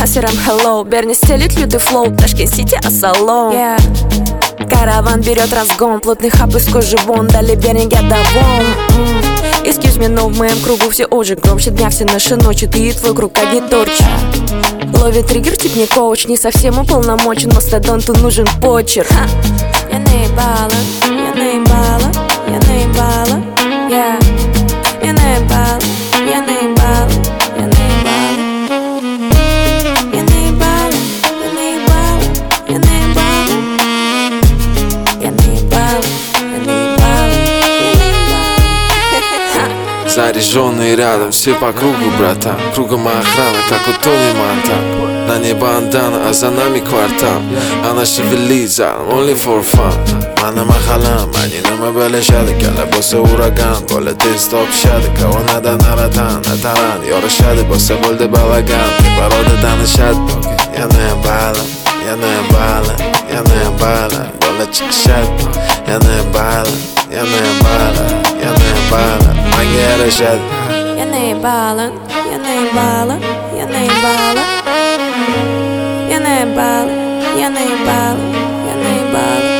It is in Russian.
Асерам hello, Берни стелит лютый флоу, Ташкент-Сити Ассалом. Караван берет разгон, плотный хап из кожи вон, дали Берни гадовом. Excuse me, но в моем кругу все очень громче дня, все наши ночи, ты и твой круг одни торчи. Ловит триггер, тип не коуч, не совсем уполномочен, мастодонту нужен почерк. Я наебала, я наебала, я наебала, я наебала, я наебала, я наебала, я наебала, я наебала, я наебала, я наебала, я наебала, я наебала. Заряженные рядом, все по кругу, братан. Кругом охрана, как у Тони Монтана. На ней бандана, а за нами квартал. Она шевелит залом, only for fun. Mana mahalam, ani nima bilishadi. Kala bo'lsa uragan, bo'ladi tez-top shadi. Kavonadan ataran, yorishadi. Bo'lsa bo'ldi balagan, teparoda tanishadi. Yanayam baland, yanayam baland, yanayam baland. Bola chiqishadi. Yanayam baland, yanayam baland, yanayam baland. Manga yarashadi. Я наебала, я наебала, я наебала, я наебала, я наебала, я наебала.